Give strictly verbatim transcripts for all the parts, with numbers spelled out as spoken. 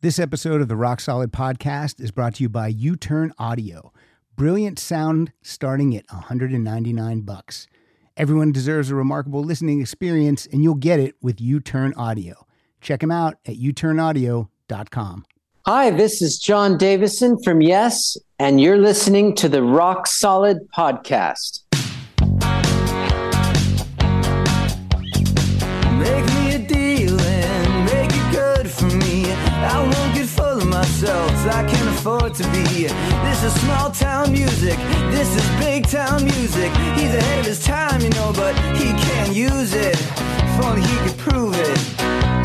This episode of the Rock Solid Podcast is brought to you by U-Turn Audio. Brilliant sound starting at one hundred ninety-nine bucks. Everyone deserves a remarkable listening experience, and you'll get it with U-Turn Audio. Check them out at u turn audio dot com. Hi, this is John Davison from Yes, and you're listening to the Rock Solid Podcast. Make me a deal and make it good for me. I won't get full of myself, I can't afford to be. This is small town music, this is big town music. He's ahead of his time, you know, but he can't use it. If only he could prove it.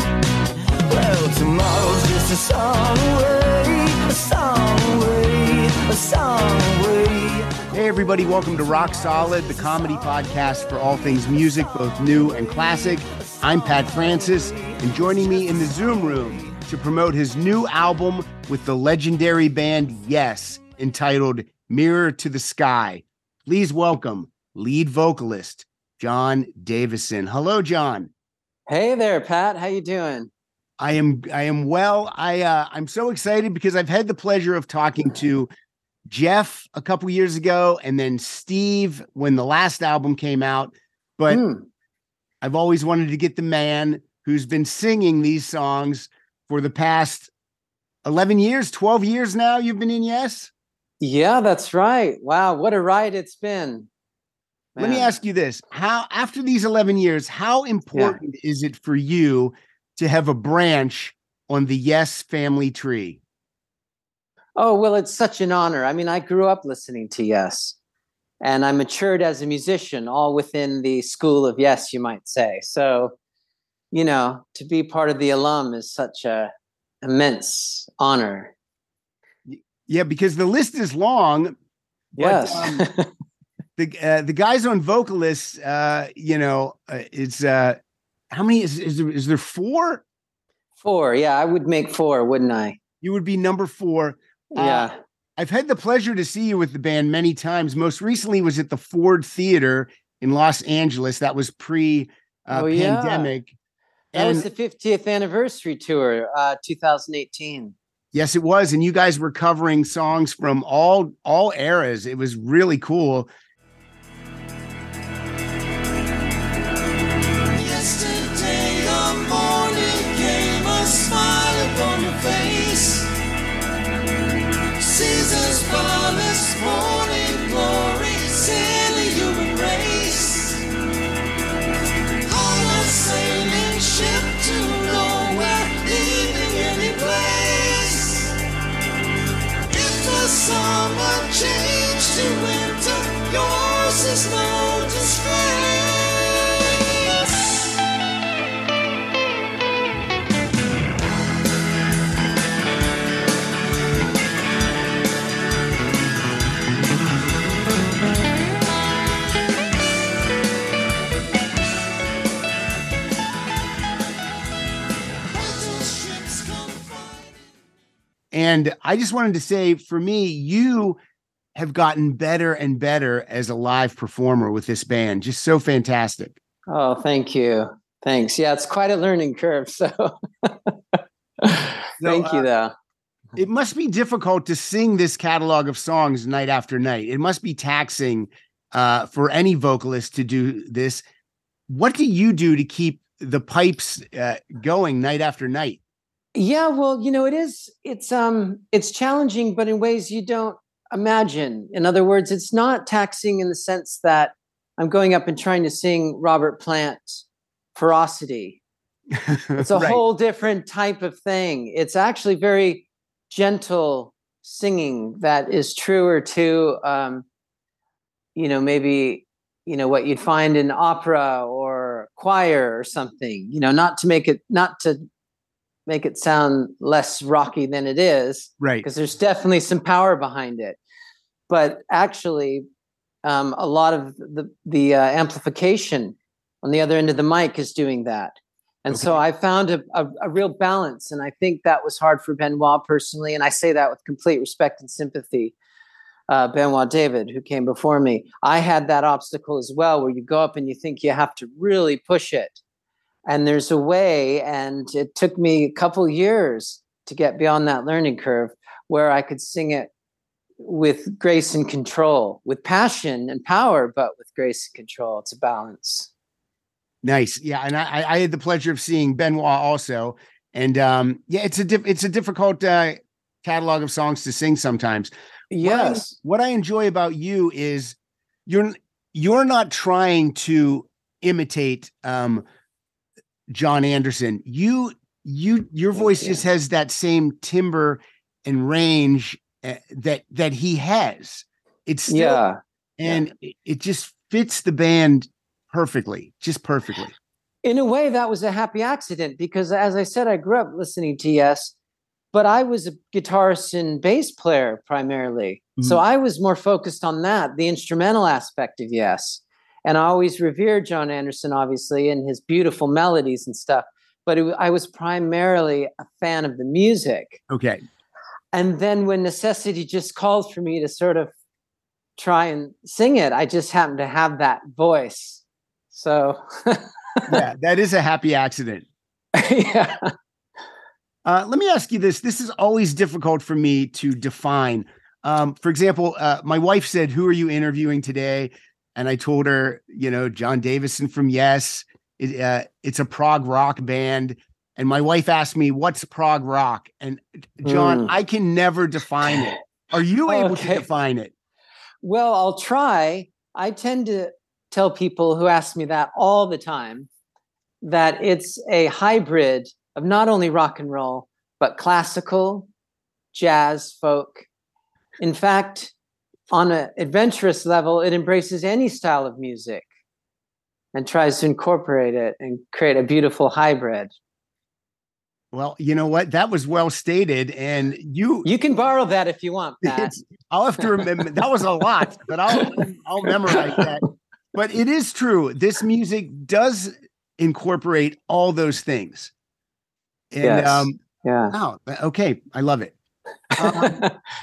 Well, tomorrow's just a song away, a song away, a song away. Hey everybody, welcome to Rock Solid, the comedy podcast for all things music, both new and classic. I'm Pat Francis, and joining me in the Zoom room to promote his new album with the legendary band Yes, entitled Mirror to the Sky. Please welcome lead vocalist John Davison. Hello, John. Hey there, Pat. How you doing? I am I am well. I uh, I'm so excited because I've had the pleasure of talking to Jeff a couple years ago, and then Steve when the last album came out. But mm. I've always wanted to get the man who's been singing these songs for the past eleven years, twelve years now. You've been in Yes? Yeah, that's right. Wow, what a ride it's been. Man. Let me ask you this. How, after these eleven years, how important yeah. is it for you to have a branch on the Yes family tree? Oh, well, it's such an honor. I mean, I grew up listening to Yes, and I matured as a musician, all within the school of Yes, you might say. So, you know, to be part of the alum is such a immense honor. Yeah, because the list is long. Yes. But, um, the uh, the guys on vocalists, uh, you know, uh, it's uh, how many is is there, is there four? Four, yeah, I would make four, wouldn't I? You would be number four. Yeah. Uh, I've had the pleasure to see you with the band many times. Most recently was at the Ford Theater in Los Angeles. That was pre uh, oh, yeah. pandemic. That and, was the fiftieth anniversary tour, uh, two thousand eighteen. Yes, it was. And you guys were covering songs from all all eras. It was really cool. Yesterday the morning gave a smile upon your face. Caesar's flawless morning glory, sin the human race. On a sailing ship to nowhere, leaving any place. If the summer changed to winter, yours is no disgrace. And I just wanted to say, for me, you have gotten better and better as a live performer with this band. Just so fantastic. Oh, thank you. Thanks. Yeah, it's quite a learning curve. So, thank so, you, uh, though. It must be difficult to sing this catalog of songs night after night. It must be taxing uh, for any vocalist to do this. What do you do to keep the pipes uh, going night after night? Yeah, well, you know, it is, it's, um, it's challenging, but in ways you don't imagine. In other words, it's not taxing in the sense that I'm going up and trying to sing Robert Plant Ferocity. It's a right. whole different type of thing. It's actually very gentle singing that is truer to, um, you know, maybe, you know, what you'd find in opera or choir or something, you know, not to make it, not to make it sound less rocky than it is. Right. Because there's definitely some power behind it. But actually, um, a lot of the, the uh, amplification on the other end of the mic is doing that. And okay. so I found a, a, a real balance. And I think that was hard for Benoit personally. And I say that with complete respect and sympathy. Uh, Benoit David, who came before me, I had that obstacle as well, where you go up and you think you have to really push it. And there's a way, and it took me a couple years to get beyond that learning curve where I could sing it with grace and control, with passion and power, but with grace and control. It's a balance. Nice. Yeah. And I, I had the pleasure of seeing Benoit also. And um, yeah, it's a, diff- it's a difficult uh, catalog of songs to sing sometimes. Yes. What I, what I enjoy about you is you're, you're not trying to imitate um, John Anderson. You, you, your voice just has that same timbre and range uh, that, that he has. It's still, yeah. and yeah. it just fits the band perfectly, just perfectly. In a way, that was a happy accident because, as I said, I grew up listening to Yes, but I was a guitarist and bass player primarily. Mm-hmm. So I was more focused on that, the instrumental aspect of Yes. And I always revered John Anderson, obviously, and his beautiful melodies and stuff. But it, I was primarily a fan of the music. Okay. And then when necessity just called for me to sort of try and sing it, I just happened to have that voice. So... yeah, that is a happy accident. yeah. Uh, let me ask you this. This is always difficult for me to define. Um, for example, uh, my wife said, "Who are you interviewing today?" And I told her, you know, John Davison from Yes. It, uh, it's a prog rock band. And my wife asked me, "What's prog rock?" And John, mm. I can never define it. Are you able okay. to define it? Well, I'll try. I tend to tell people who ask me that all the time that it's a hybrid of not only rock and roll, but classical, jazz, folk. In fact, on an adventurous level, it embraces any style of music and tries to incorporate it and create a beautiful hybrid. Well, you know what? That was well stated. And you you can borrow that if you want, Pat. I'll have to remember. That was a lot, but I'll I'll memorize that. But it is true. This music does incorporate all those things. And yes. um, yeah. Wow. Okay. I love it. Um,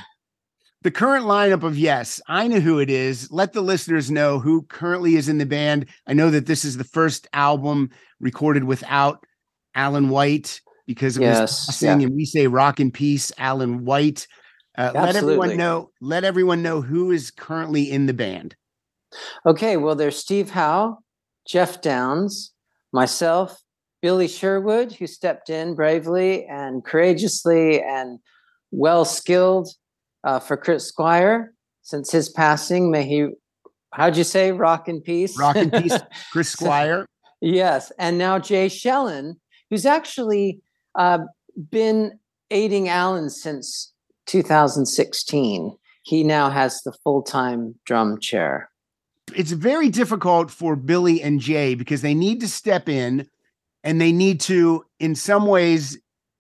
the current lineup of Yes, I know who it is. Let the listeners know who currently is in the band. I know that this is the first album recorded without Alan White because of yes. his passing, yeah. and we say rock in peace, Alan White. Uh, let everyone know. Let everyone know who is currently in the band. Okay, well, there's Steve Howe, Jeff Downs, myself, Billy Sherwood, who stepped in bravely and courageously and well-skilled uh, for Chris Squire since his passing. May he, how'd you say, rock in peace? Rock in peace, Chris Squire. So, yes, and now Jay Shellen, who's actually uh, been aiding Alan since two thousand sixteen. He now has the full-time drum chair. It's very difficult for Billy and Jay because they need to step in and they need to, in some ways,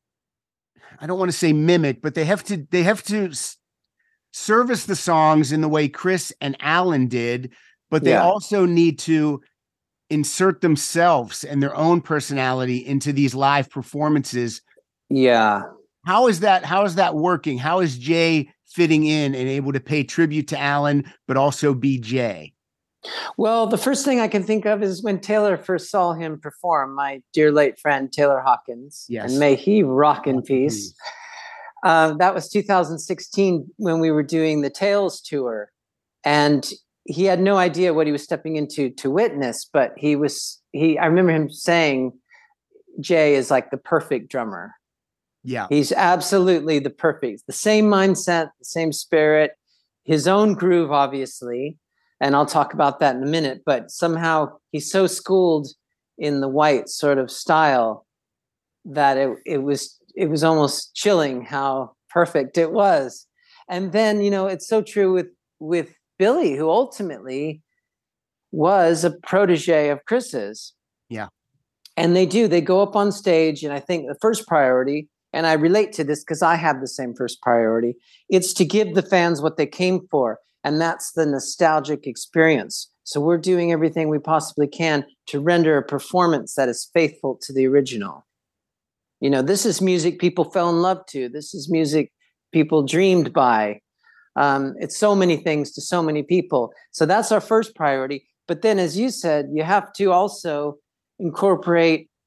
I don't want to say mimic, but they have to, they have to s- service the songs in the way Chris and Alan did, but they yeah. also need to insert themselves and their own personality into these live performances. Yeah. How is that? How is that working? How is Jay fitting in and able to pay tribute to Alan, but also be Jay? Well, the first thing I can think of is when Taylor first saw him perform, my dear late friend, Taylor Hawkins, yes. and may he rock in peace. Uh, that was two thousand sixteen when we were doing the Tales tour, and he had no idea what he was stepping into to witness, but he was, he, I remember him saying, Jay is like the perfect drummer. Yeah. He's absolutely the perfect, the same mindset, the same spirit, his own groove, obviously. And I'll talk about that in a minute, but somehow he's so schooled in the White sort of style that it, it was, it was almost chilling how perfect it was. And then, you know, it's so true with, with Billy, who ultimately was a protege of Chris's. Yeah. And they do, they go up on stage. And I think the first priority, and I relate to this because I have the same first priority, it's to give the fans what they came for. And that's the nostalgic experience. So we're doing everything we possibly can to render a performance that is faithful to the original. You know, this is music people fell in love to. This is music people dreamed by. Um, it's so many things to so many people. So that's our first priority. But then, as you said, you have to also incorporate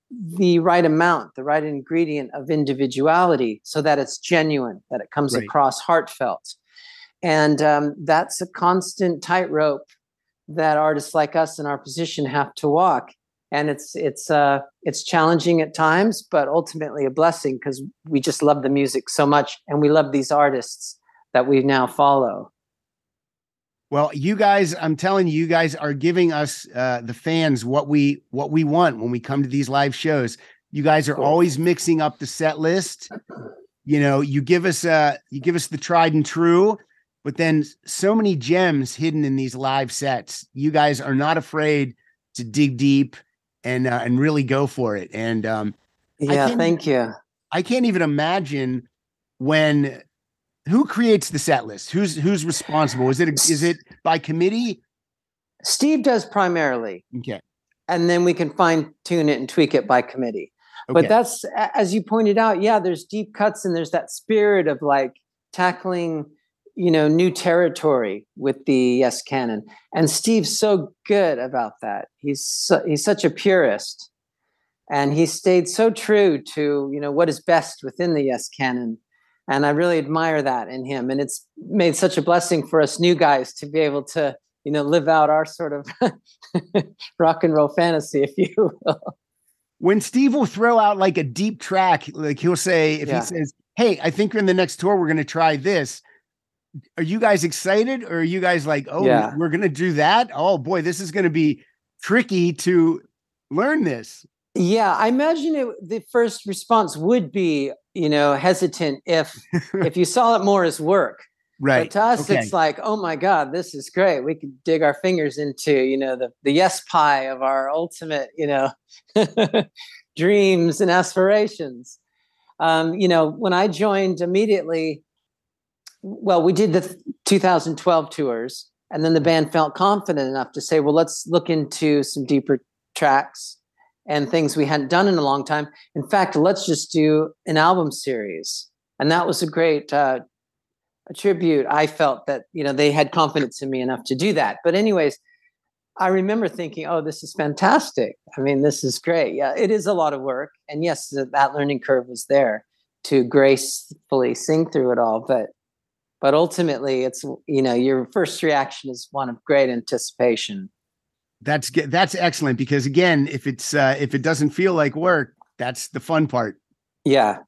the right amount, the right ingredient of individuality so that it's genuine, that it comes Right. across heartfelt. And um, that's a constant tightrope that artists like us in our position have to walk. And it's it's uh, it's challenging at times, but ultimately a blessing because we just love the music so much, and we love these artists that we now follow. Well, you guys, I'm telling you, you guys are giving us uh, the fans what we what we want when we come to these live shows. You guys are Cool. always mixing up the set list. You know, you give us uh, you give us the tried and true, but then so many gems hidden in these live sets. You guys are not afraid to dig deep and uh, and really go for it. And um, Yeah, can't thank even- you. I can't even imagine when. Who creates the set list? Who's who's responsible? Is it is it by committee? Steve does primarily, Okay. and then we can fine tune it and tweak it by committee. Okay. But that's, a- as you pointed out, yeah, there's deep cuts and there's that spirit of like tackling, you know, new territory with the Yes Canon. And Steve's so good about that. He's so, he's such a purist, and he stayed so true to, you know, what is best within the Yes Canon. And I really admire that in him. And it's made such a blessing for us new guys to be able to, you know, live out our sort of rock and roll fantasy, if you will. When Steve will throw out like a deep track, like he'll say, if Yeah. he says, "Hey, I think in the next tour we're going to try this," are you guys excited, or are you guys like, "Oh, Yeah. we're going to do that"? Oh boy, this is going to be tricky to learn this. Yeah, I imagine it, the first response would be, you know, hesitant if if you saw it more as work. Right. But to us, Okay. it's like, oh my God, this is great. We could dig our fingers into, you know, the the yes pie of our ultimate, you know, dreams and aspirations. Um, you know, when I joined immediately, well, we did the th- two thousand twelve tours, and then the band felt confident enough to say, well, let's look into some deeper tracks and things we hadn't done in a long time. In fact, let's just do an album series. And that was a great uh, a tribute. I felt that, you know, they had confidence in me enough to do that. But anyways, I remember thinking, oh, this is fantastic. I mean, this is great. Yeah, it is a lot of work. And yes, that, that learning curve was there to gracefully sing through it all. But but ultimately, it's, you know, your first reaction is one of great anticipation. That's ge- that's excellent, because again, if it's uh, if it doesn't feel like work, that's the fun part. Yeah.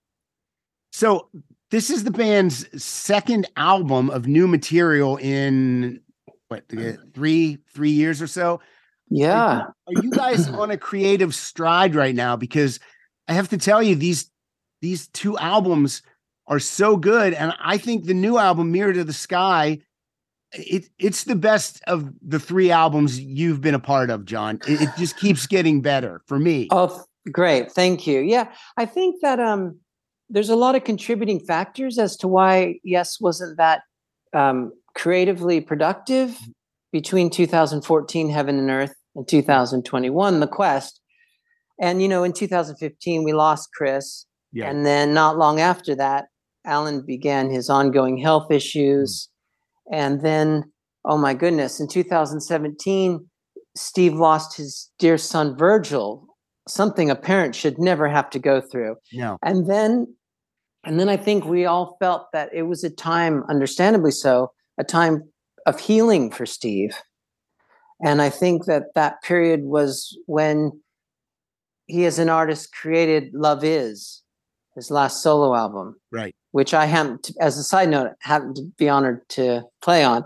So this is the band's second album of new material in what uh, three three years or so. Yeah. Are you guys on a creative stride right now? Because I have to tell you, these these two albums are so good, and I think the new album, Mirror to the Sky, it it's the best of the three albums you've been a part of, John. It, it just keeps getting better for me. Oh, great. Thank you. Yeah. I think that um, there's a lot of contributing factors as to why Yes wasn't that um, creatively productive between two thousand fourteen, Heaven and Earth, and two thousand twenty-one, The Quest. And, you know, in two thousand fifteen, we lost Chris. Yeah. And then not long after that, Alan began his ongoing health issues. And then, oh my goodness, in two thousand seventeen, Steve lost his dear son, Virgil, something a parent should never have to go through. No. And then, and then I think we all felt that it was a time, understandably so, a time of healing for Steve. And I think that that period was when he, as an artist, created Love Is, his last solo album, Right. which I happen to, as a side note, happen to be honored to play on.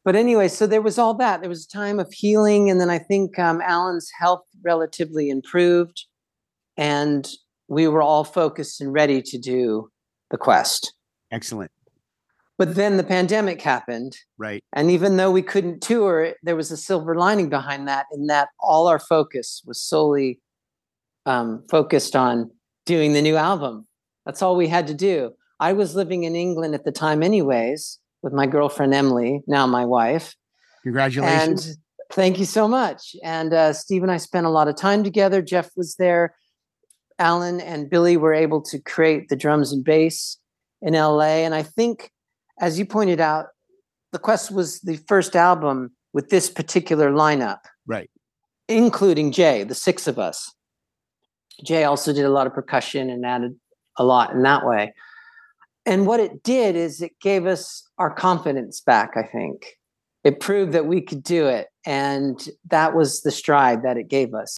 but anyway, so there was all that. There was a time of healing. And then I think um, Alan's health relatively improved. And we were all focused and ready to do the quest. Excellent. But then the pandemic happened. Right. And even though we couldn't tour, there was a silver lining behind that, in that all our focus was solely um, focused on doing the new album. That's all we had to do. I was living in England at the time anyways, with my girlfriend, Emily, now my wife. Congratulations. And thank you so much. And uh, Steve and I spent a lot of time together. Jeff was there. Alan and Billy were able to create the drums and bass in L A. And I think, as you pointed out, The Quest was the first album with this particular lineup. Right. Including Jay, the six of us. Jay also did a lot of percussion and added a lot in that way. And what it did is it gave us our confidence back, I think. It proved that we could do it. And that was the stride that it gave us.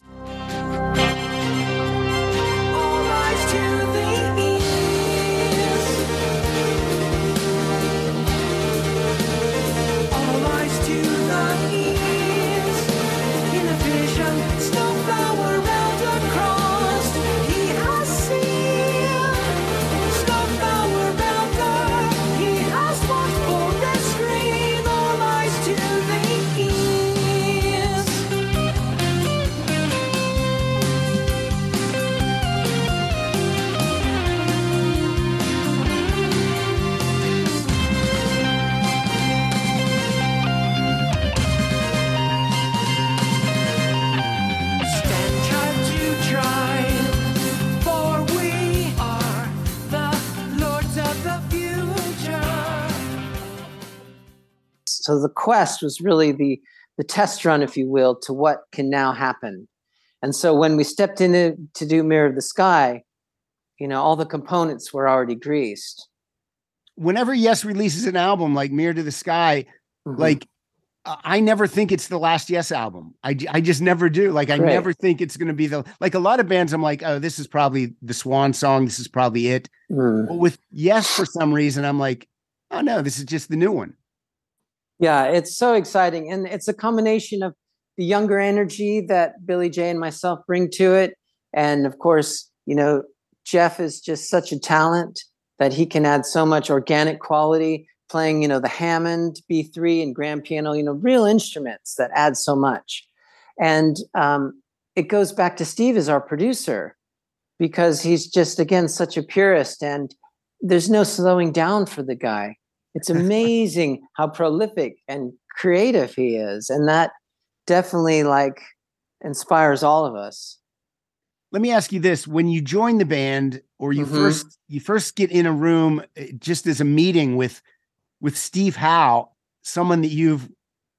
So the quest was really the, the test run, if you will, to what can now happen. And so when we stepped in to do Mirror of the Sky, you know, all the components were already greased. Whenever Yes releases an album like Mirror to the Sky, mm-hmm. like uh, I never think it's the last Yes album. I, I just never do. Like, I right. never think it's going to be the, like a lot of bands, I'm like, oh, this is probably the swan song. This is probably it. Mm. But with Yes, for some reason, I'm like, oh no, this is just the new one. Yeah, it's so exciting. And it's a combination of the younger energy that Billy J and myself bring to it. And of course, you know, Jeff is just such a talent that he can add so much organic quality, playing, you know, the Hammond B three and grand piano, you know, real instruments that add so much. And um, it goes back to Steve as our producer, because he's just, again, such a purist, and there's no slowing down for the guy. It's amazing how prolific and creative he is. And that definitely like inspires all of us. Let me ask you this. When you join the band, or you mm-hmm. first, you first get in a room just as a meeting with, with Steve Howe, someone that you've,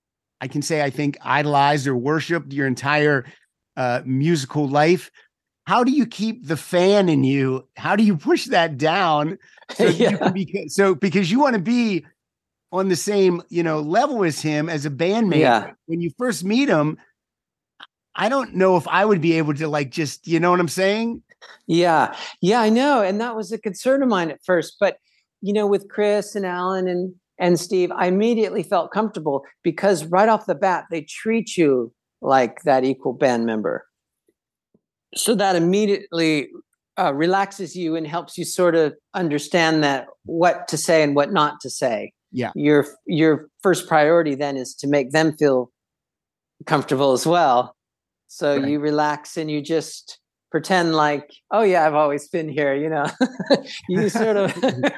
I can say, I think, idolized or worshiped your entire uh, musical life. How do you keep the fan in you? How do you push that down? So, yeah. you can be, so because you want to be on the same, you know, level as him as a bandmate. Yeah. When you first meet him, I don't know if I would be able to, like, just, you know what I'm saying? Yeah. Yeah, I know. And that was a concern of mine at first. But, you know, with Chris and Alan and, and Steve, I immediately felt comfortable, because right off the bat, they treat you like that equal band member. So that immediately uh, relaxes you and helps you sort of understand that what to say and what not to say. Yeah. Your your first priority then is to make them feel comfortable as well. So right. you relax and you just pretend like, oh yeah, I've always been here. You know, you sort of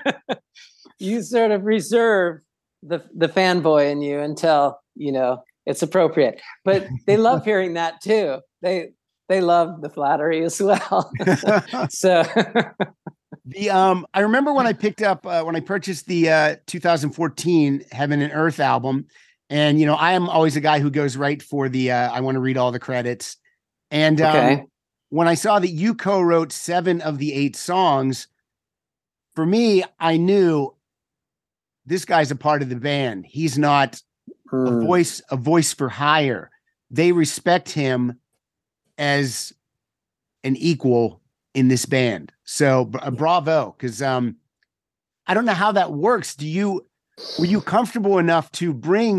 you sort of reserve the the fanboy in you until, you know, it's appropriate. But they love hearing that too. They They love the flattery as well. So the um, I remember when I picked up uh, when I purchased the uh, two thousand fourteen Heaven and Earth album, and you know, I am always a guy who goes right for the uh, I want to read all the credits. And um, okay. when I saw that you co-wrote seven of the eight songs, for me, I knew this guy's a part of the band. He's not mm. a voice a voice for hire. They respect him as an equal in this band. So uh, bravo. Cause um, I don't know how that works. Do you, were you comfortable enough to bring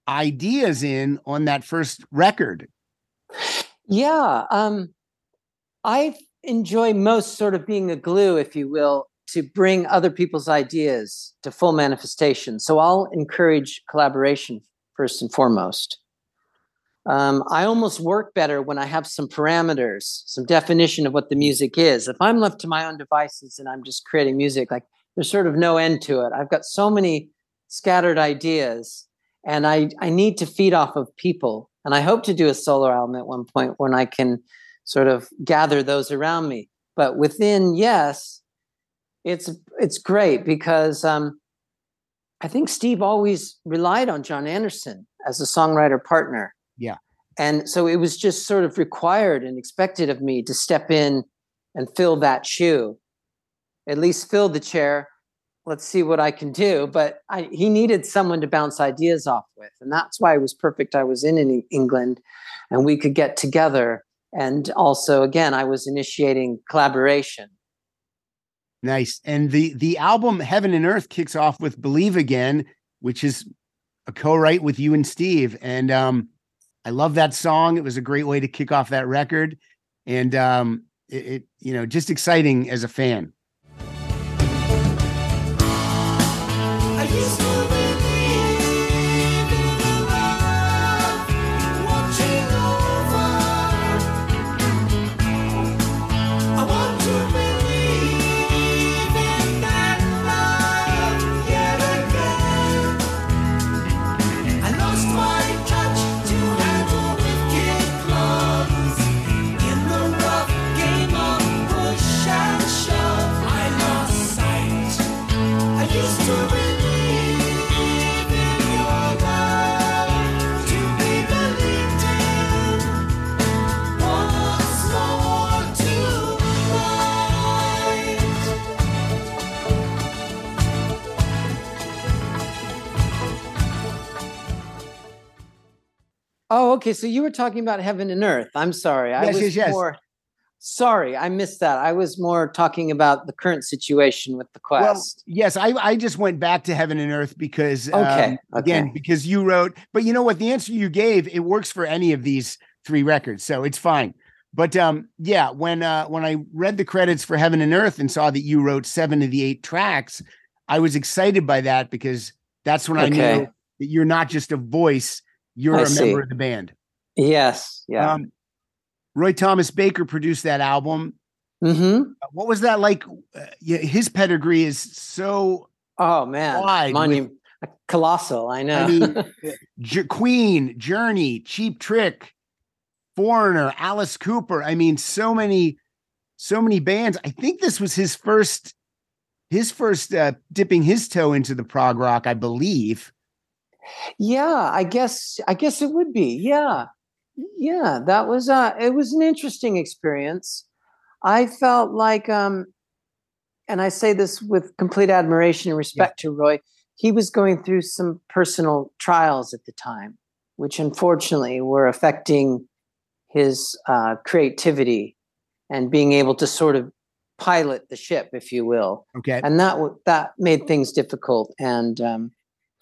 ideas in on that first record. Yeah. Um, I enjoy most sort of being a glue, if you will, to bring other people's ideas to full manifestation. So I'll encourage collaboration first and foremost. Um, I almost work better when I have some parameters, some definition of what the music is. If I'm left to my own devices and I'm just creating music, like there's sort of no end to it. I've got so many scattered ideas, and I, I need to feed off of people. And I hope to do a solo album at one point when I can sort of gather those around me. But within Yes, it's it's great because um, I think Steve always relied on John Anderson as a songwriter partner. Yeah. And so it was just sort of required and expected of me to step in and fill that shoe, at least fill the chair. Let's see what I can do. But I, he needed someone to bounce ideas off with. And that's why it was perfect. I was in, in England and we could get together. And also, again, I was initiating collaboration. Nice. And the, the album Heaven and Earth kicks off with Believe Again, which is a co-write with you and Steve. And, um, I love that song. It was a great way to kick off that record. And um, it, it, you know, just exciting as a fan. I used to believe in love, watching over. I want to believe in that love yet again. I lost my touch to handle with kid gloves. In the rough game of push and shove, I lost sight. I used to believe in your love, to be believed in, once more tonight. Oh, okay. So you were talking about Heaven and Earth. I'm sorry. I Yes, was yes, yes. more sorry. I missed that. I was more talking about the current situation with the Well, Quest. yes, I, I just went back to Heaven and Earth because, Okay, um, again, okay. because you wrote, but you know what, the answer you gave, it works for any of these three records. So it's fine. But um, yeah, when, uh, when I read the credits for Heaven and Earth and saw that you wrote seven of the eight tracks, I was excited by that because that's when I Okay. knew that you're not just a voice, you're I a see. member of the band. Yes. Yeah. Um, Roy Thomas Baker produced that album. Mm-hmm. What was that like? Uh, yeah, his pedigree is so Oh man. wide Monu- colossal. I know. I mean, J- Queen, Journey, Cheap Trick, Foreigner, Alice Cooper. I mean, so many, so many bands. I think this was his first, his first uh, dipping his toe into the prog rock, I believe. Yeah, I guess I guess it would be. Yeah. Yeah, that was uh it was an interesting experience. I felt like um and I say this with complete admiration and respect to Roy, he was going through some personal trials at the time, which unfortunately were affecting his uh creativity and being able to sort of pilot the ship, if you will. Okay. And that w- that made things difficult. And um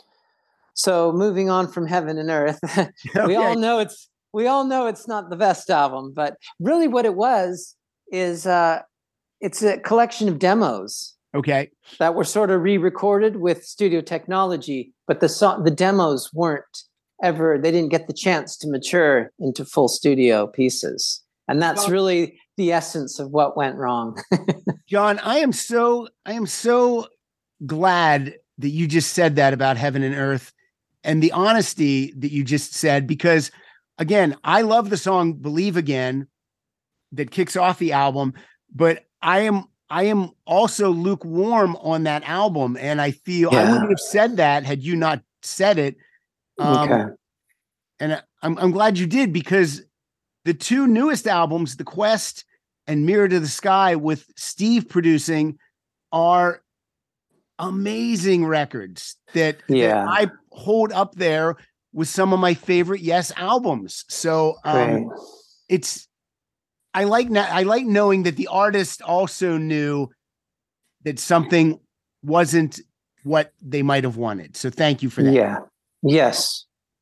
so moving on from Heaven and Earth, we Okay. all know it's we all know it's not the best album, but really what it was is uh, it's a collection of demos Okay. that were sort of re-recorded with studio technology, but the song, the demos weren't ever, they didn't get the chance to mature into full studio pieces. And that's Well- really the essence of what went wrong. John, I am so, I am so glad that you just said that about Heaven and Earth and the honesty that you just said, because again, I love the song Believe Again that kicks off the album, but I am I am also lukewarm on that album. And I feel I Yeah. wouldn't have said that had you not said it. Um, Okay. And I- I'm, I'm glad you did, because the two newest albums, The Quest and Mirror to the Sky, with Steve producing, are amazing records that, Yeah. that I hold up there with some of my favorite Yes albums. So um, Great. it's, I like, na- I like knowing that the artist also knew that something wasn't what they might have wanted. So thank you for that. Yeah. Yes.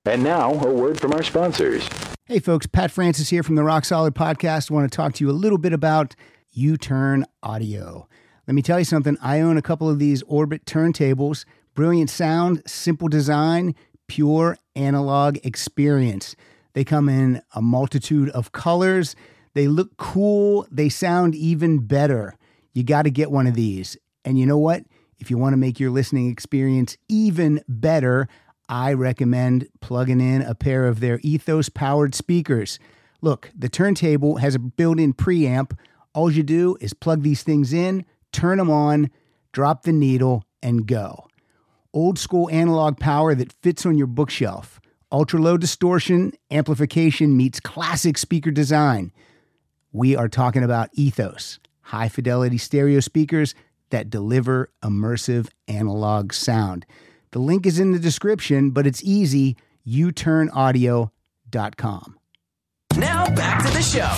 And now, a word from our sponsors. Hey folks, Pat Francis here from the Rock Solid Podcast. I want to talk to you a little bit about U-Turn Audio. Let me tell you something. I own a couple of these Orbit turntables. Brilliant sound, simple design, pure analog experience. They come in a multitude of colors. They look cool. They sound even better. You got to get one of these. And you know what? If you want to make your listening experience even better, I recommend plugging in a pair of their Ethos-powered speakers. Look, the turntable has a built-in preamp. All you do is plug these things in, turn them on, drop the needle, and go. Old-school analog power that fits on your bookshelf. Ultra-low distortion, amplification meets classic speaker design. We are talking about Ethos, high-fidelity stereo speakers that deliver immersive analog sound. The link is in the description, but it's easy, u turn audio dot com. Now back to the show.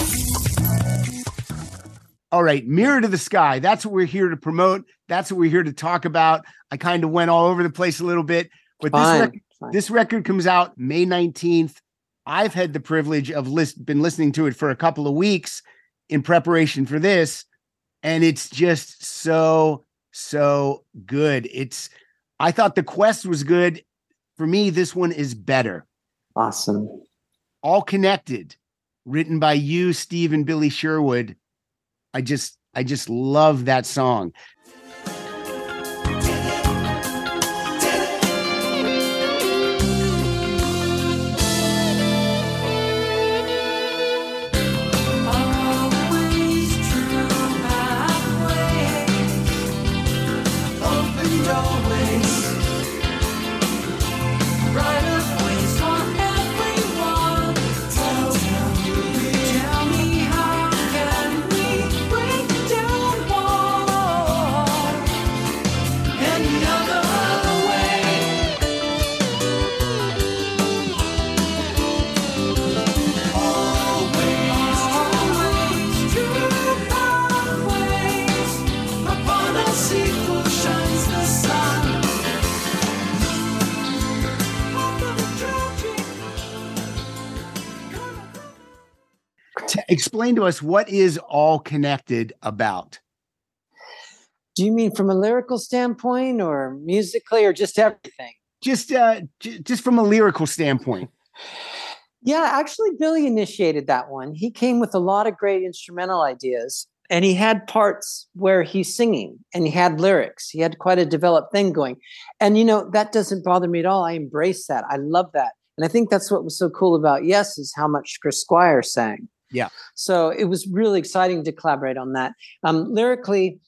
All right, Mirror to the Sky. That's what we're here to promote. That's what we're here to talk about. I kind of went all over the place a little bit, but this, Fine, rec- fine. this record comes out May nineteenth. I've had the privilege of list- been listening to it for a couple of weeks in preparation for this, and it's just so, so good. It's I thought The Quest was good. For me, this one is better. Awesome. All Connected, written by you, Steve, and Billy Sherwood. I just, I just love that song. Explain to us, what is All Connected about? Do you mean from a lyrical standpoint or musically or just everything? Just uh, j- just from a lyrical standpoint. Yeah, actually, Billy initiated that one. He came with a lot of great instrumental ideas, and he had parts where he's singing and he had lyrics. He had quite a developed thing going. And, you know, that doesn't bother me at all. I embrace that. I love that. And I think that's what was so cool about Yes is how much Chris Squire sang. Yeah. So it was really exciting to collaborate on that. Um, lyrically,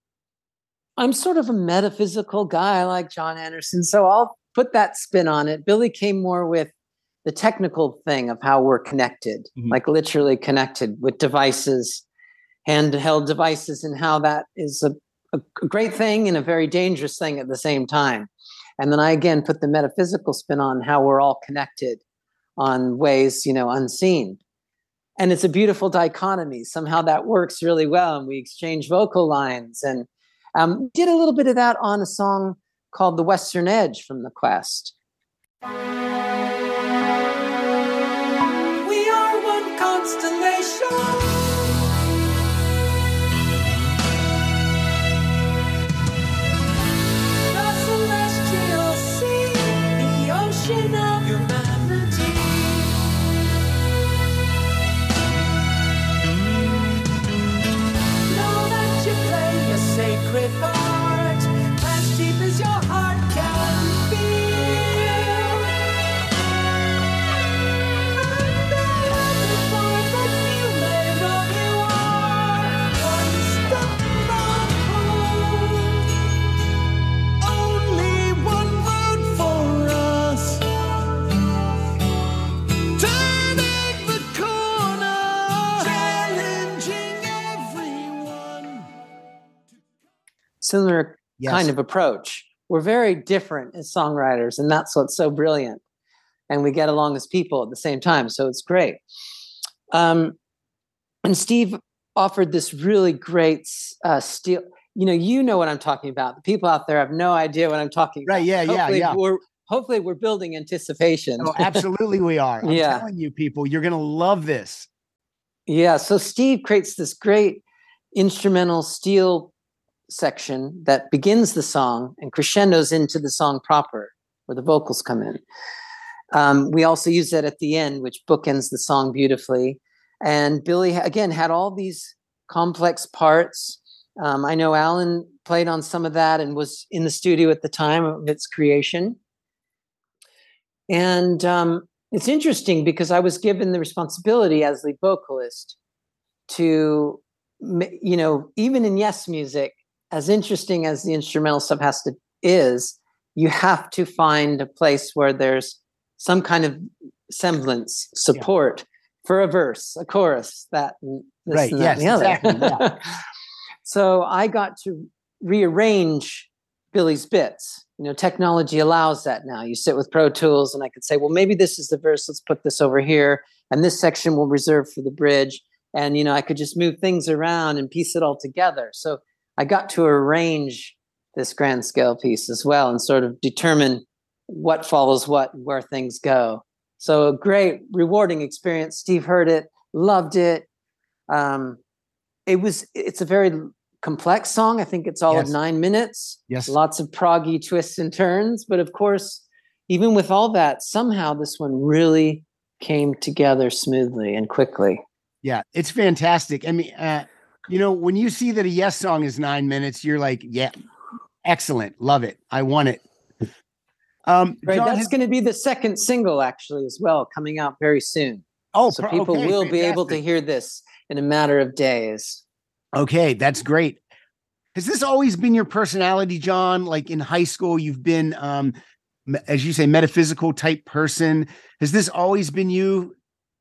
I'm sort of a metaphysical guy like John Anderson, so I'll put that spin on it. Billy came more with the technical thing of how we're connected, Mhm. like literally connected with devices, handheld devices, and how that is a, a great thing and a very dangerous thing at the same time. And then I again put the metaphysical spin on how we're all connected on ways, you know, unseen. And it's a beautiful dichotomy. Somehow that works really well. And we exchange vocal lines and um, did a little bit of that on a song called The Western Edge from The Quest. We are one constellation. The celestial sea, the ocean of humanity. Know that you play a sacred part, as deep as your heart can feel. And as far that you may run, you are one step from home. Only one road for us, turning the corner, challenging everyone. Similar Yes. kind of approach. We're very different as songwriters, and that's what's so brilliant. And we get along as people at the same time, so it's great. Um, and Steve offered this really great uh, steel. You know, you know what I'm talking about. The people out there have no idea what I'm talking Right, about. yeah, yeah, Hopefully yeah. We're, hopefully we're building anticipation. Oh, absolutely we are. I'm Yeah. telling you, people, you're going to love this. Yeah. So Steve creates this great instrumental steel section that begins the song and crescendos into the song proper, where the vocals come in. Um, we also use that at the end, which bookends the song beautifully. And Billy, again, had all these complex parts. Um, I know Alan played on some of that and was in the studio at the time of its creation. And um, it's interesting because I was given the responsibility as lead vocalist to, you know, even in Yes music, as interesting as the instrumental stuff has to is, you have to find a place where there's some kind of semblance, support yeah. for a verse, a chorus, that, this right? And yes, that and the exactly. other. Yeah. So I got to rearrange Billy's bits. You know, technology allows that now. You sit with Pro Tools, and I could say, well, maybe this is the verse. Let's put this over here, and this section we'll reserve for the bridge. And you know, I could just move things around and piece it all together. So I got to arrange this grand scale piece as well and sort of determine what follows what, where things go. So a great, rewarding experience. Steve heard it, loved it. Um, it was, it's a very complex song. I think it's all yes. of nine minutes. Yes. Lots of proggy twists and turns. But of course, even with all that, somehow this one really came together smoothly and quickly. Yeah, it's fantastic. I mean, uh, you know, when you see that a Yes song is nine minutes, you're like, yeah, excellent. Love it. I want it. Um, right. John That's has- going to be the second single actually as well, coming out very soon. Oh, so people okay, will fantastic. be able to hear this in a matter of days. Okay, that's great. Has this always been your personality, John? Like in high school, you've been, um, as you say, metaphysical type person. Has this always been you?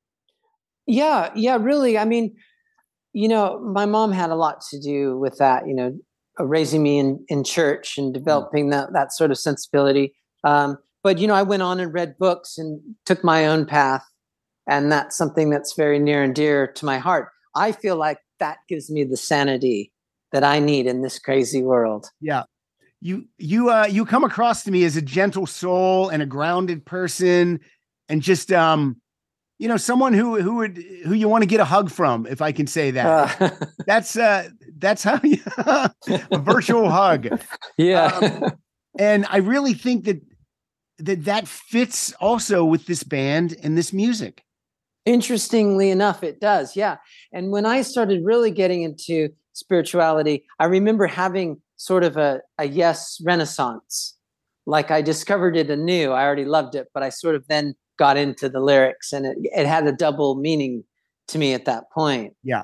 Yeah, yeah, really. I mean, you know, my mom had a lot to do with that, you know, raising me in, in church and developing mm. that, that sort of sensibility. Um, but, you know, I went on and read books and took my own path. And that's something that's very near and dear to my heart. I feel like that gives me the sanity that I need in this crazy world. Yeah. You, you, uh, you come across to me as a gentle soul and a grounded person and just, um, you know, someone who, who would, who you want to get a hug from, if I can say that. Uh, that's, uh, that's how you, a virtual hug. Yeah. Um, and I really think that, that that fits also with this band and this music. Interestingly enough, it does. Yeah. And when I started really getting into spirituality, I remember having sort of a, a Yes renaissance. Like I discovered it anew. I already loved it, but I sort of then got into the lyrics and it, it had a double meaning to me at that point. Yeah.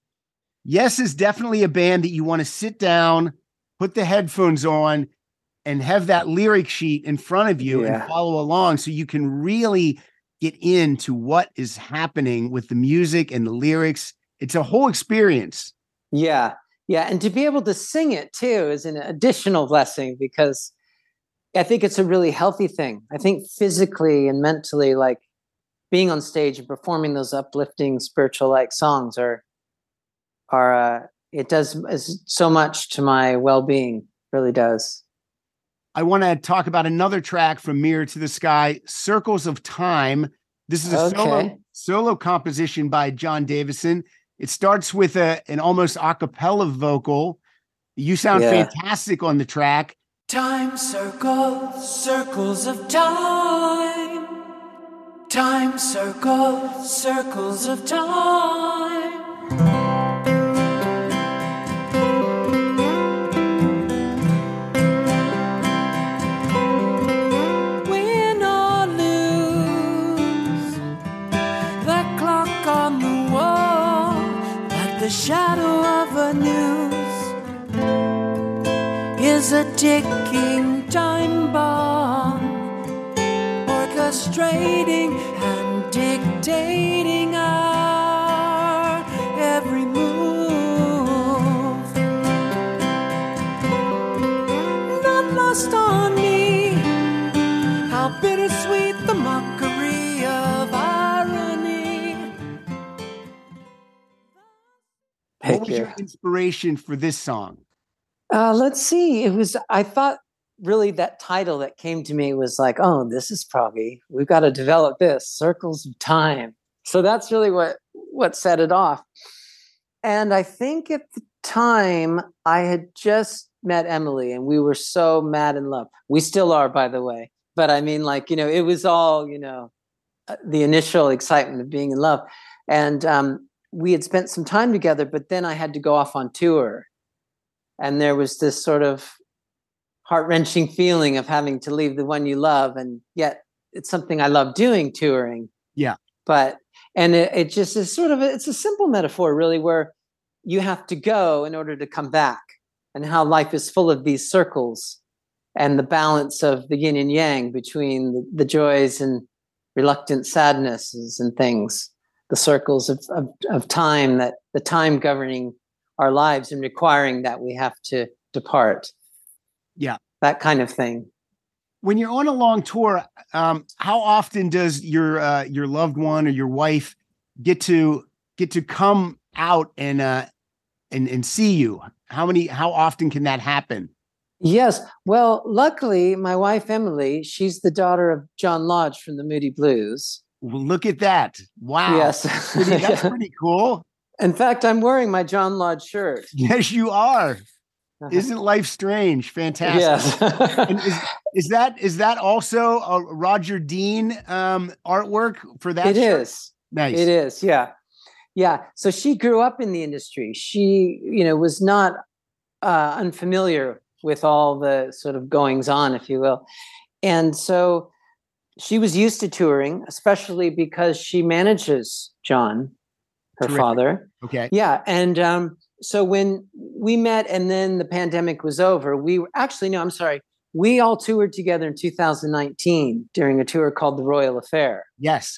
Yes is definitely a band that you want to sit down, put the headphones on, and have that lyric sheet in front of you yeah. and follow along so you can really get into what is happening with the music and the lyrics. It's a whole experience. Yeah. Yeah. And to be able to sing it too is an additional blessing because I think it's a really healthy thing. I think physically and mentally, like being on stage and performing those uplifting spiritual like songs are, are, uh, it does so much to my well-being, really does. I want to talk about another track from Mirror to the Sky, Circles of Time. This is a okay. solo, solo composition by John Davison. It starts with a, an almost a cappella vocal. You sound yeah. fantastic on the track. Time circles, circles of time. Time circles, circles of time. The shadow of a news is a ticking time bomb, orchestrating and dictating our every move. Not lost on me how bittersweet the mockery of irony. What was your inspiration for this song? Uh, let's see. It was, I thought really that title that came to me was like, oh, this is probably, we've got to develop this, Circles of Time. So that's really what, what set it off. And I think at the time I had just met Emily and we were so mad in love. We still are, by the way. But I mean, like, you know, it was all, you know, the initial excitement of being in love. And um, we had spent some time together, but then I had to go off on tour. And there was this sort of heart-wrenching feeling of having to leave the one you love. And yet it's something I love doing, touring. Yeah. But, and it, it just is sort of, a, it's a simple metaphor really, where you have to go in order to come back, and how life is full of these circles and the balance of the yin and yang between the, the joys and reluctant sadnesses and things, the circles of, of, of time, that the time governing our lives and requiring that we have to depart. Yeah. That kind of thing. When you're on a long tour, um, how often does your uh, your loved one or your wife get to get to come out and uh, and and see you? How many? How often can that happen? Yes. Well, luckily, my wife Emily, she's the daughter of John Lodge from the Moody Blues. Well, look at that! Wow. Yes, pretty, that's pretty cool. In fact, I'm wearing my John Lodge shirt. Yes, you are. Isn't life strange? Fantastic. Yes. And is, is that is that also a Roger Dean um, artwork for that? It shirt? is. Nice. It is. Yeah. Yeah. So she grew up in the industry. She, you know, was not uh, unfamiliar with all the sort of goings on, if you will. And so she was used to touring, especially because she manages John, her Terrific. father. Okay. Yeah. And um, so when we met and then the pandemic was over, we were actually, no, I'm sorry. We all toured together in two thousand nineteen during a tour called The Royal Affair. Yes.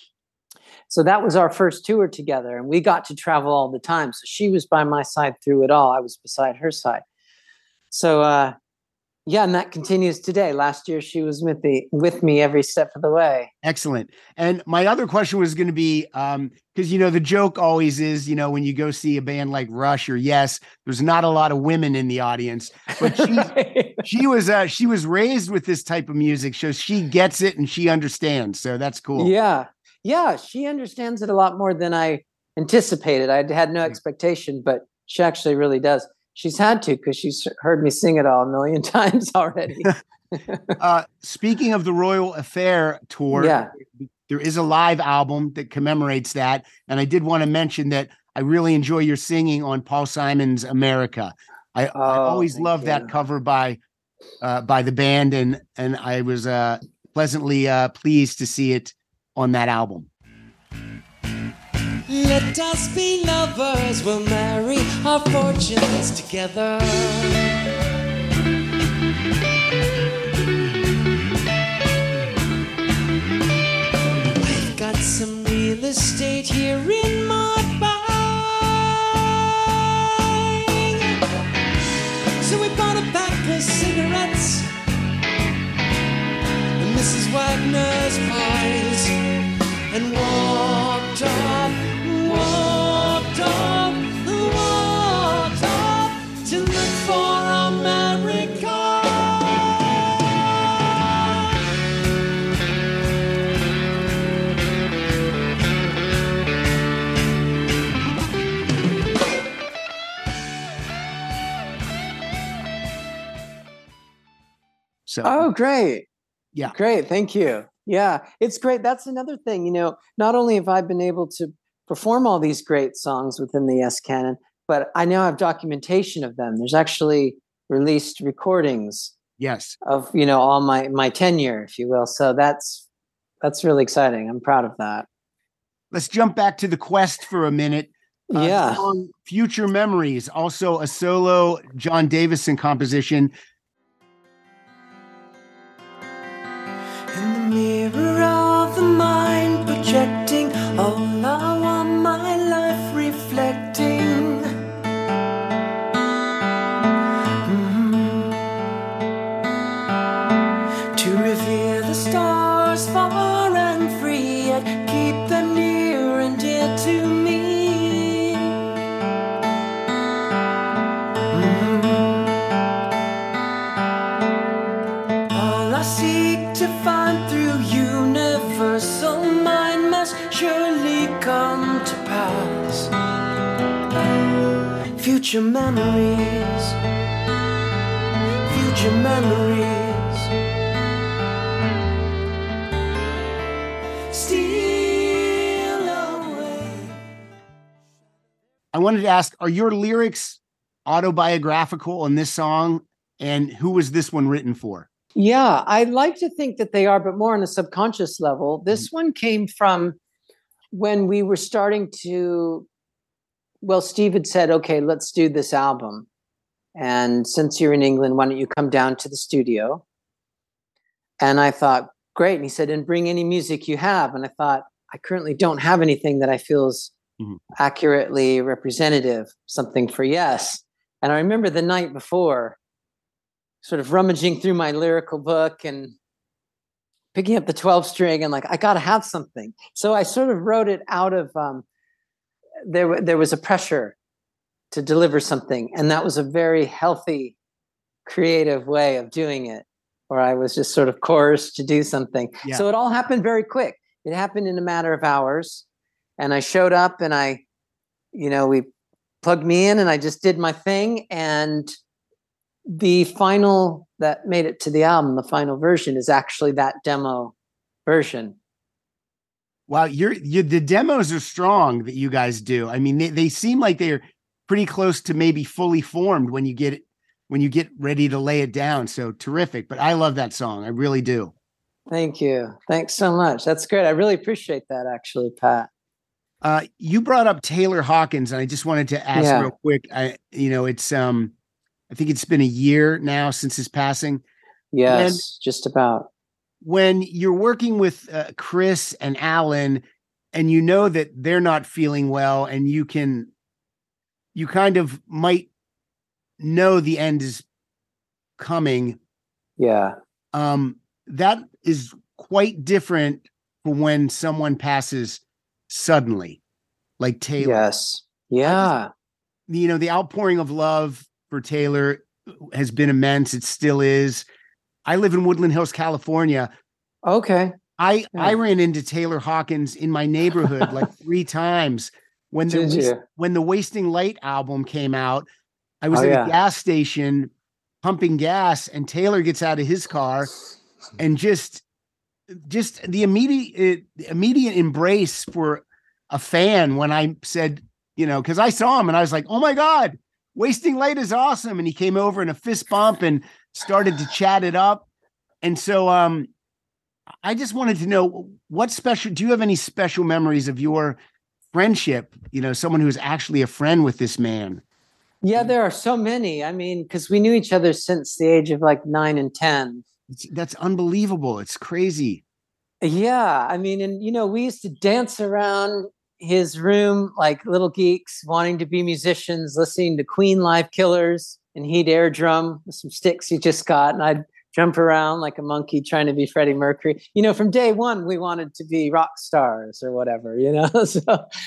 So that was our first tour together, and we got to travel all the time. So she was by my side through it all. I was beside her side. So, uh, yeah, and that continues today. Last year, she was with me, with me every step of the way. Excellent. And my other question was going to be, um, because, you know, the joke always is, you know, when you go see a band like Rush or Yes, there's not a lot of women in the audience, but she, she was, uh, she was raised with this type of music, so she gets it and she understands. So that's cool. Yeah. Yeah. She understands it a lot more than I anticipated. I had no expectation, but she actually really does. She's had to, because she's heard me sing it all a million times already. uh, speaking of the Royal Affair tour, yeah. there is a live album that commemorates that. And I did want to mention that I really enjoy your singing on Paul Simon's America. I, oh, I always love you. that cover by uh, by the band, and and I was uh, pleasantly uh, pleased to see it on that album. Let us be lovers, we'll marry our fortunes together. I've got some real estate here in my bag, so we bought a pack of cigarettes and Missus Wagner's pies, and walked off. Walked off, walked off to look for America. So, oh, great. Yeah. Great. Thank you. Yeah, it's great. That's another thing, you know, not only have I been able to perform all these great songs within the Yes Canon, but I now have documentation of them. There's actually released recordings yes, of, you know, all my, my tenure, if you will. So that's, that's really exciting. I'm proud of that. Let's jump back to the Quest for a minute. Uh, yeah. Song Future Memories, also a solo John Davison composition. In the mirror of the mind, projecting all I want my life reflecting. Mm-hmm. To revere the stars far and free, yet keep them near and dear to me. Mm-hmm. come to pass. Future memories, future memories, steal away. I wanted to ask, are your lyrics autobiographical in this song? And who was this one written for? Yeah, I like to think that they are, but more on a subconscious level. This mm-hmm. one came from when we were starting to, well, Steve had said, okay, let's do this album. And since you're in England, why don't you come down to the studio? And I thought, great. And he said, and bring any music you have. And I thought, I currently don't have anything that I feel is mm-hmm. accurately representative, something for Yes. And I remember the night before, sort of rummaging through my lyrical book and picking up the twelve string and like, I got to have something. So I sort of wrote it out of, um, there, there was a pressure to deliver something. And that was a very healthy, creative way of doing it, where I was just sort of coerced to do something. Yeah. So it all happened very quick. It happened in a matter of hours. And I showed up and I, you know, we plugged me in and I just did my thing. And the final that made it to the album, the final version, is actually that demo version. Wow, you're, you the demos are strong that you guys do. I mean, they, they seem like they're pretty close to maybe fully formed when you get when you get ready to lay it down. So terrific. But I love that song. I really do. Thank you. Thanks so much. That's great. I really appreciate that, actually, Pat. Uh, you brought up Taylor Hawkins, and I just wanted to ask yeah. real quick. I, you know, it's um. I think it's been a year now since his passing. Yes, and just about. When you're working with uh, Chris and Alan, and you know that they're not feeling well, and you can, you kind of might know the end is coming. Yeah. Um, that is quite different from when someone passes suddenly, like Taylor. Yes. Yeah. Just, you know, the outpouring of love for Taylor has been immense. It still is. I live in Woodland Hills, California. Okay. I, yeah. I ran into Taylor Hawkins in my neighborhood like three times when the Did when the Wasting Light album came out. I was oh, at yeah. a gas station pumping gas, and Taylor gets out of his car and just just the immediate immediate embrace for a fan when I said, you know, because I saw him and I was like, oh my God, Wasting Light is awesome. And he came over in a fist bump and started to chat it up. And so um, I just wanted to know, what special, do you have any special memories of your friendship? You know, someone who's actually a friend with this man. Yeah, there are so many. I mean, because we knew each other since the age of like nine and ten. It's, that's unbelievable. It's crazy. Yeah. I mean, and, you know, we used to dance around his room like little geeks wanting to be musicians, listening to Queen Live Killers, and he'd air drum with some sticks he just got, and I'd jump around like a monkey trying to be Freddie Mercury. You know, from day one we wanted to be rock stars or whatever, you know. So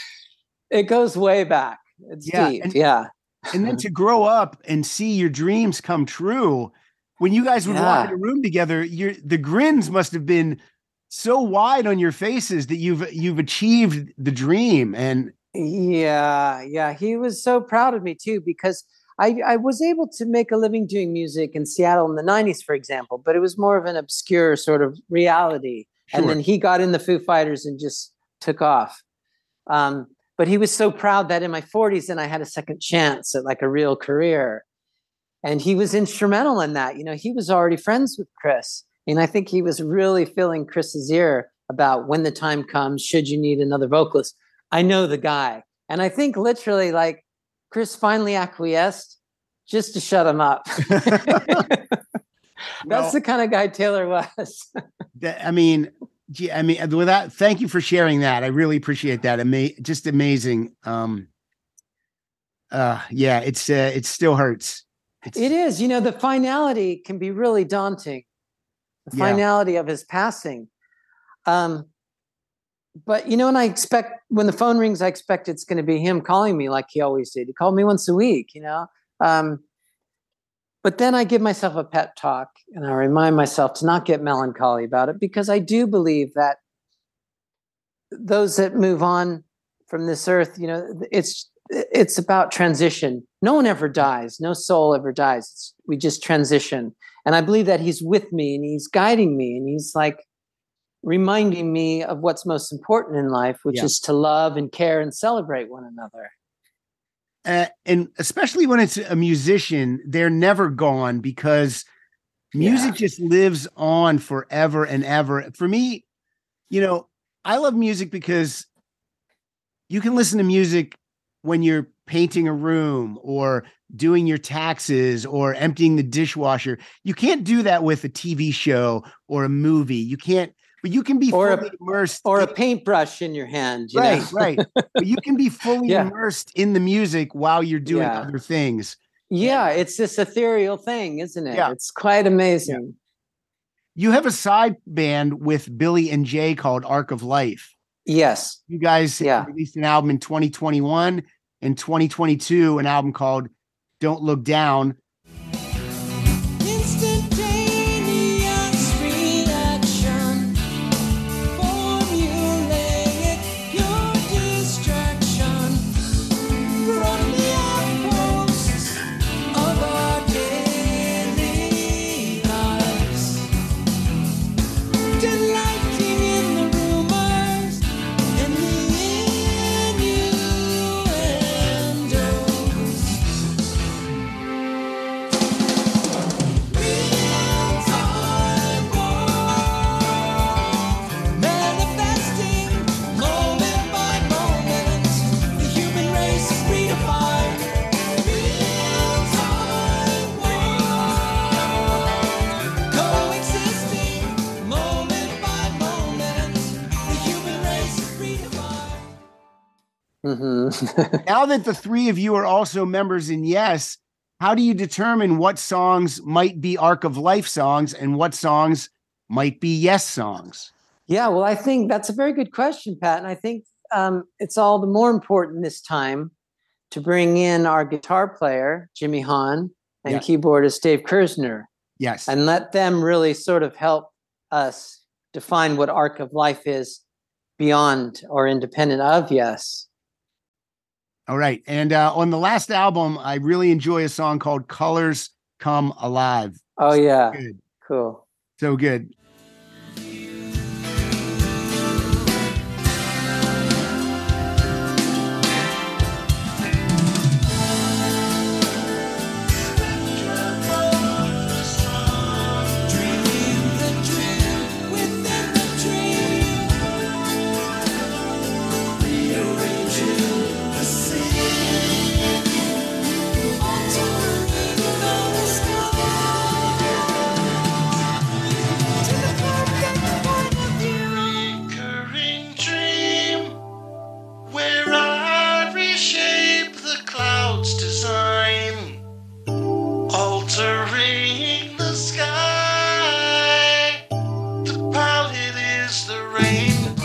it goes way back. It's yeah, deep. and, yeah. And then to grow up and see your dreams come true, when you guys would yeah. walk in a room together, your the grins must have been so wide on your faces that you've you've achieved the dream. And yeah, yeah, he was so proud of me too, because I, I was able to make a living doing music in Seattle in the nineties, for example, but it was more of an obscure sort of reality. Sure. And then he got in the Foo Fighters and just took off. Um, but he was so proud that in my forties, then I had a second chance at like a real career. And he was instrumental in that. You know, he was already friends with Chris. And I think he was really filling Chris's ear about when the time comes, should you need another vocalist. I know the guy. And I think literally like Chris finally acquiesced just to shut him up. That's well, the kind of guy Taylor was. that, I mean, I mean, with that, thank you for sharing that. I really appreciate that. Ama- just amazing. Um, uh, yeah, it's, uh, it still hurts. It's, it is, you know, the finality can be really daunting. The yeah. finality of his passing. Um, but, you know, and I expect when the phone rings, I expect it's going to be him calling me like he always did. He called me once a week, you know. Um, but then I give myself a pep talk and I remind myself to not get melancholy about it, because I do believe that those that move on from this earth, you know, it's it's about transition. No one ever dies. No soul ever dies. It's, we just transition. And I believe that he's with me and he's guiding me and he's like reminding me of what's most important in life, which Yeah. is to love and care and celebrate one another. Uh, and especially when it's a musician, they're never gone because music Yeah. just lives on forever and ever. For me, you know, I love music because you can listen to music when you're painting a room or doing your taxes or emptying the dishwasher. You can't do that with a T V show or a movie. You can't, but you can be Or a- fully immersed. Or a in- paintbrush in your hand. You right, know? right. But you can be fully Yeah. immersed in the music while you're doing Yeah. other things. Yeah, it's this ethereal thing, isn't it? Yeah. It's quite amazing. You have a side band with Billy and Jay called Arc of Life. Yes. You guys Yeah. released an album in twenty twenty-one and twenty twenty-two, an album called Don't Look Down. Instantaneous reaction, formulaic, your distraction from the outposts of our daily lives, delighting in the rumors and the innuendos. Real-time world, manifesting moment by moment. The human race is redefined. Real-time world, coexisting moment by moment. The human race is redefined. hmm Now that the three of you are also members in Yes, how do you determine what songs might be Arc of Life songs and what songs might be Yes songs? Yeah, well, I think that's a very good question, Pat. And I think um, it's all the more important this time to bring in our guitar player, Jimmy Hahn, and Yeah. keyboardist Dave Kersner, Yes. and let them really sort of help us define what Arc of Life is beyond or independent of Yes. All right. And uh, on the last album, I really enjoy a song called Colors Come Alive. Oh, yeah. Good. Cool. So good. Dreaming the dream within the dream, rearranging the scene, altering the sky to the perfect point of view. Recurring dream where I reshape the cloud's design, altering the sky. The palette is the rain.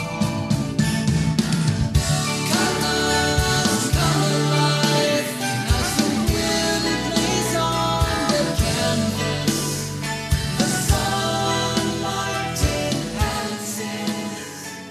Colors come alive as the wind plays on the canvas. The sunlight enhances.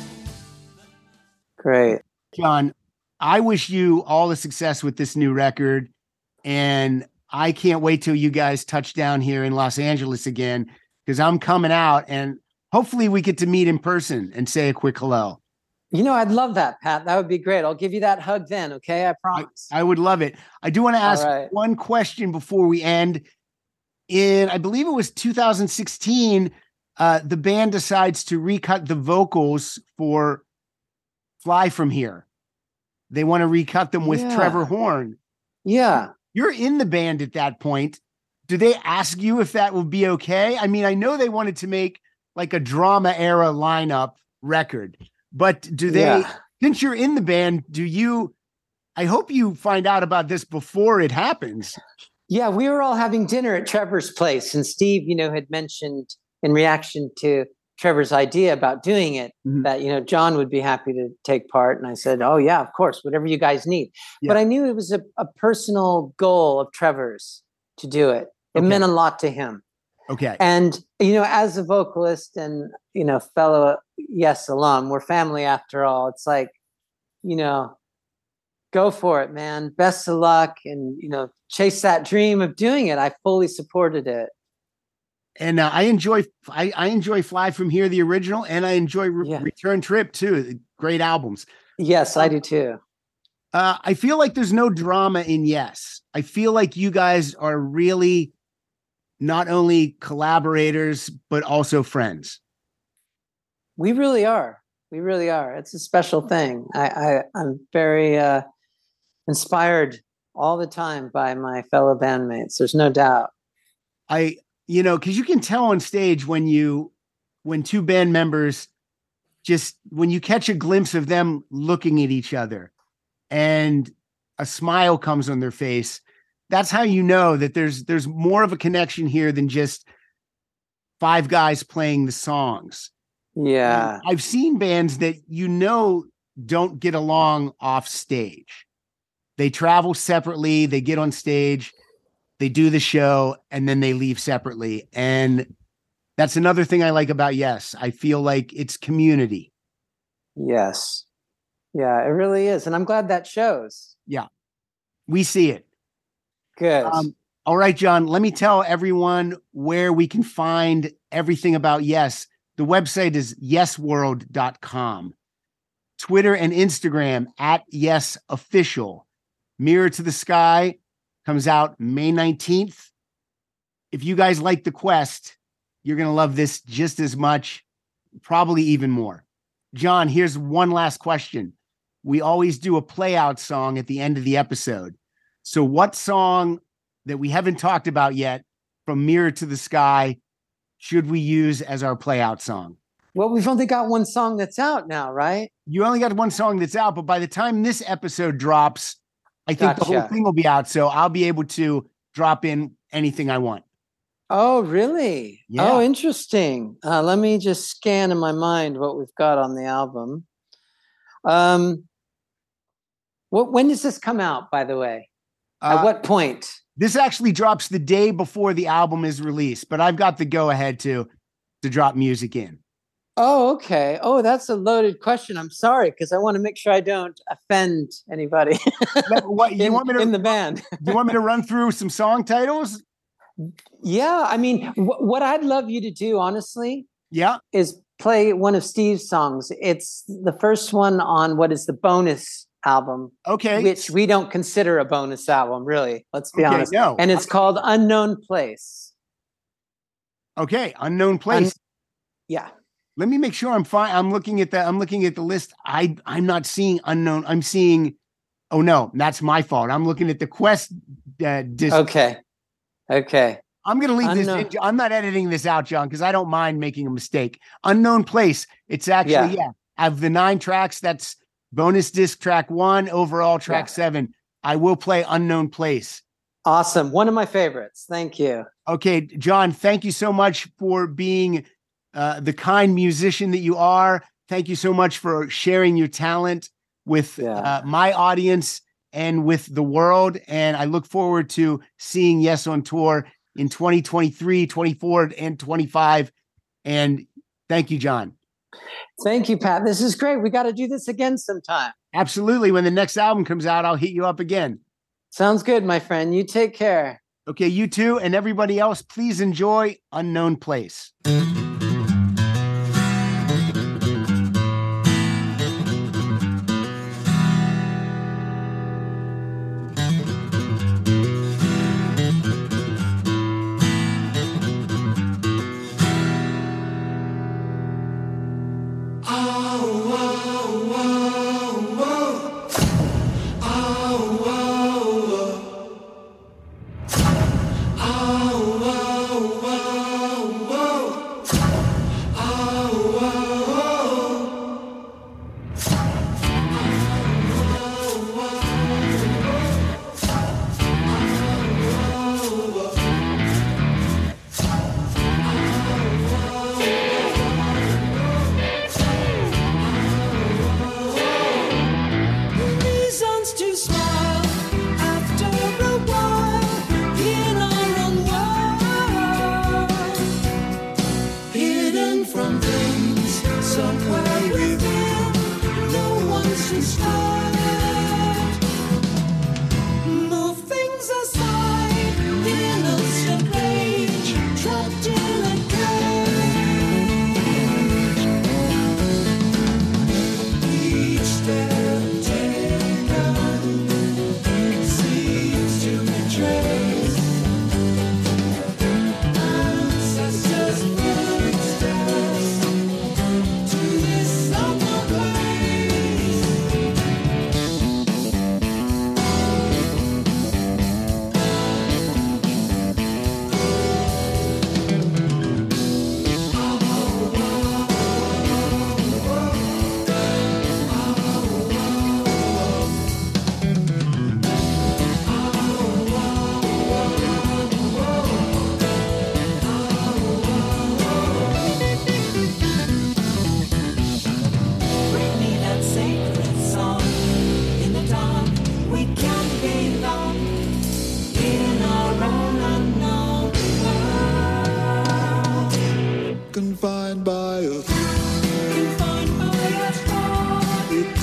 Great. John, I wish you all the success with this new record. And I can't wait till you guys touch down here in Los Angeles again, because I'm coming out and hopefully we get to meet in person and say a quick hello. You know, I'd love that, Pat. That would be great. I'll give you that hug then, okay? I promise. I would love it. I do want to ask All right. one question before we end. In, I believe it was two thousand sixteen, uh, the band decides to recut the vocals for Fly From Here. They want to recut them with Yeah. Trevor Horn. Yeah. You're in the band at that point. Do they ask you if that would be okay? I mean, I know they wanted to make like a drama era lineup record, but do they, Yeah. since you're in the band, do you, I hope you find out about this before it happens. Yeah, we were all having dinner at Trevor's place, and Steve, you know, had mentioned in reaction to Trevor's idea about doing it Mhm. that, you know, John would be happy to take part. And I said, oh, yeah, of course, whatever you guys need. Yeah. But I knew it was a, a personal goal of Trevor's to do it. It Okay. meant a lot to him. Okay. And, you know, as a vocalist and, you know, fellow Yes alum, we're family after all. It's like, you know, go for it, man. Best of luck, and, you know, chase that dream of doing it. I fully supported it. And uh, I enjoy, I, I enjoy Fly From Here, the original, and I enjoy Re- Yeah. Return Trip too. Great albums. Yes, I do too. Uh, I feel like there's no drama in Yes. I feel like you guys are really not only collaborators, but also friends. We really are. We really are. It's a special thing. I, I I'm very uh, inspired all the time by my fellow bandmates. There's no doubt. I, you know, because you can tell on stage when you, when two band members just, when you catch a glimpse of them looking at each other and a smile comes on their face, that's how you know that there's, there's more of a connection here than just five guys playing the songs. Yeah. And I've seen bands that, you know, don't get along off stage. They travel separately, they get on stage, they do the show, and then they leave separately. And that's another thing I like about Yes. I feel like it's community. Yes. Yeah, it really is. And I'm glad that shows. Yeah, we see it. Good. Um, all right, John, let me tell everyone where we can find everything about Yes. The website is yes world dot com. Twitter and Instagram at Yes Official. Mirror to the Sky comes out May nineteenth. If you guys like The Quest, you're going to love this just as much, probably even more. John, here's one last question. We always do a play out song at the end of the episode. So what song that we haven't talked about yet from Mirror to the Sky should we use as our play out song? Well, we've only got one song that's out now, right? You only got one song that's out, but by the time this episode drops, I think the whole Gotcha. thing will be out. So I'll be able to drop in anything I want. Oh, really? Yeah. Oh, interesting. Uh, let me just scan in my mind what we've got on the album. Um, what, when does this come out, by the way? Uh, At what point? This actually drops the day before the album is released, but I've got the go ahead to, to drop music in. Oh, okay. Oh, that's a loaded question. I'm sorry, because I want to make sure I don't offend anybody What, you in, want me to, in the band. you want me to run through some song titles? Yeah, I mean, wh- what I'd love you to do, honestly, Yeah. is play one of Steve's songs. It's the first one on what is the bonus album, Okay. which we don't consider a bonus album, really. Let's be Okay, honest. no. And it's called Unknown Place. Okay. Unknown Place. Un- yeah. Let me make sure I'm fine. I'm looking at the, I'm looking at the list. I, I'm not seeing Unknown. I'm seeing, oh no, that's my fault. I'm looking at the Quest uh, disc. Okay. Okay. I'm going to leave Unknown. this in. I'm not editing this out, John, because I don't mind making a mistake. Unknown Place. It's actually, Yeah. yeah, of the nine tracks, that's bonus disc track one, overall track Yeah. seven. I will play Unknown Place. Awesome. One of my favorites. Thank you. Okay, John, thank you so much for being uh, the kind musician that you are. Thank you so much for sharing your talent with Yeah. uh, my audience and with the world. And I look forward to seeing Yes on tour in twenty twenty-three, twenty-four, and twenty-five. And thank you, John. Thank you, Pat. This is great. We got to do this again sometime. Absolutely. When the next album comes out, I'll hit you up again. Sounds good, my friend. You take care. Okay, you too. And everybody else, please enjoy Unknown Place. Reasons to smile after a while in our own world, hidden from things somewhere within. No one should start.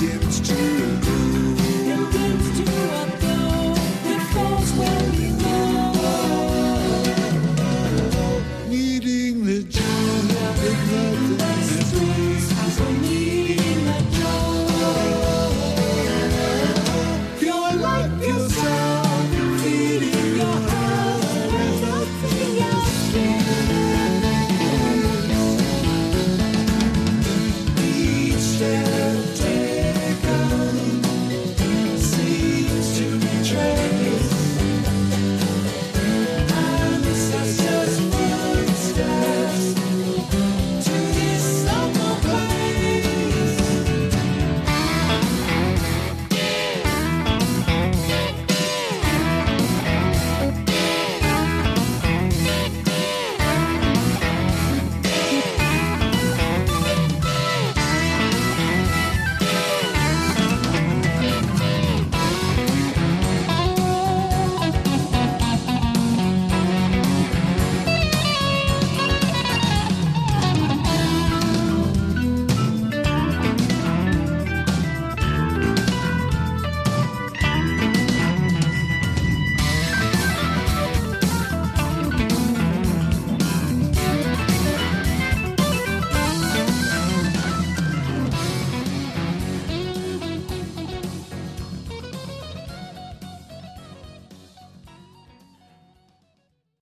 tickets to the